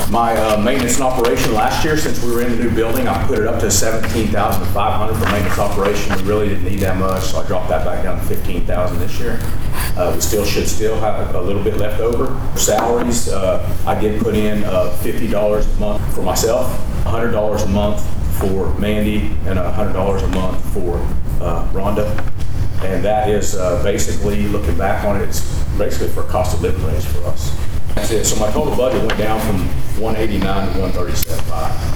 My maintenance and operation last year, since we were in the new building, I put it up to $17,500 for maintenance operation. We really didn't need that much, so I dropped that back down to $15,000 this year. We should have a little bit left over. Salaries, I did put in $50 a month for myself, $100 a month for Mandy, and $100 a month for Rhonda. And that is basically, looking back on it, it's basically for a cost of living raise for us. That's it. So my total budget went down from 189 to 137.5.